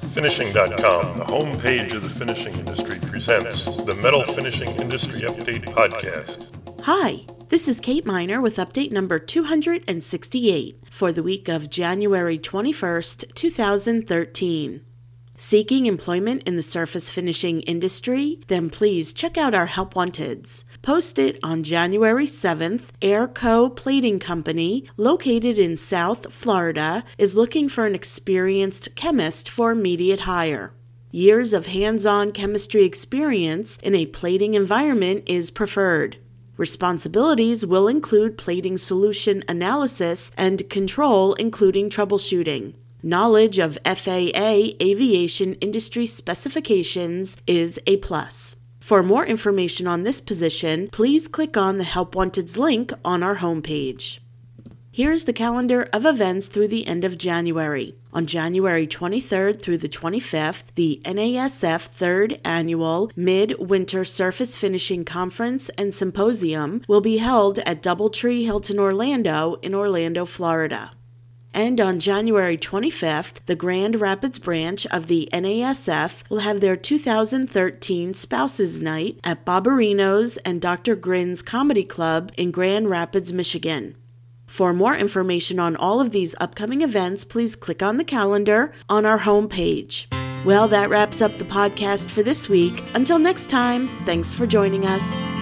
Finishing.com, the homepage of the finishing industry, presents the Metal Finishing Industry Update Podcast. Hi, this is Kate Miner with update number 268 for the week of January 21st, 2013. Seeking employment in the surface finishing industry? Then please check out our Help Wanteds. Posted on January 7th, Airco Plating Company, located in South Florida, is looking for an experienced chemist for immediate hire. Years of hands-on chemistry experience in a plating environment is preferred. Responsibilities will include plating solution analysis and control, including troubleshooting. Knowledge of FAA aviation industry specifications is a plus. For more information on this position, please click on the Help Wanteds link on our homepage. Here's the calendar of events through the end of January. On January 23rd through the 25th, the NASF 3rd Annual Mid-Winter Surface Finishing Conference and Symposium will be held at Doubletree Hilton Orlando in Orlando, Florida. And on January 25th, the Grand Rapids branch of the NASF will have their 2013 Spouses Night at Bobberino's and Dr. Grin's Comedy Club in Grand Rapids, Michigan. For more information on all of these upcoming events, please click on the calendar on our homepage. Well, that wraps up the podcast for this week. Until next time, thanks for joining us.